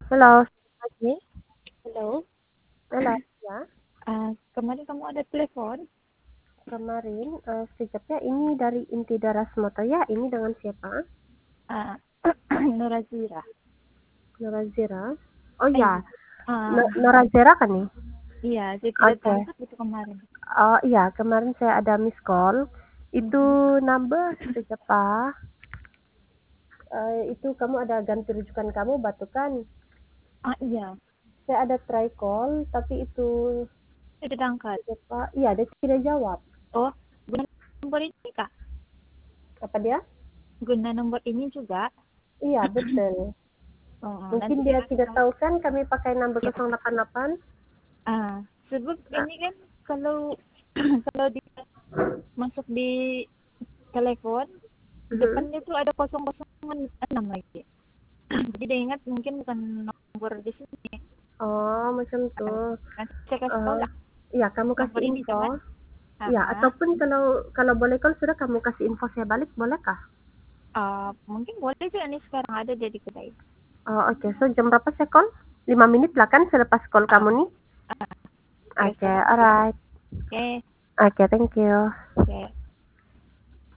Halo, selamat pagi. Halo, Halo, ya. kemarin kamu ada telepon? Kemarin sekejap ini dari Inti Daras Moto ya. Ini dengan siapa? Ah, Nurazira. Norazira. Oh Eh, ya, ah, Norazira kan nih? iya, saya tidak Oke. tangkap itu kemarin. Oh iya, kemarin saya ada miss call. Itu Mhm. number sekejap Pak. Itu kamu ada ganti rujukan kamu batu kan? Iya, Saya ada try call, tapi itu tidak angkat. sekejap Pak. Iya, dia tidak jawab. Oh, guna nomor ini kak? Apa dia? Guna nomor ini juga? Iya, betul. Nanti Mungkin dia saya tidak kasih. tahu kan kami pakai number Ya. 088. Sebab Ah, ini kan kalau kalau masuk di telepon mhm. depannya tuh ada 006 lagi. Jadi dia ingat mungkin bukan nomor di sini. Oh, macam tuh. Nanti saya kasih tahu Eh, lah iya, kamu kasih nomor ini info. jangan. Iya, Ah, ataupun kalau kalau boleh kalau sudah kamu kasih info saya balik, bolehkah? Mungkin boleh juga nih sekarang ada dia di kedai. Oh, oke. So, jam berapa saya call? 5 menit lah kan selepas call Ah, kamu nih. ah, Oke, Besok. alright. Oke, Oke, thank you. oke.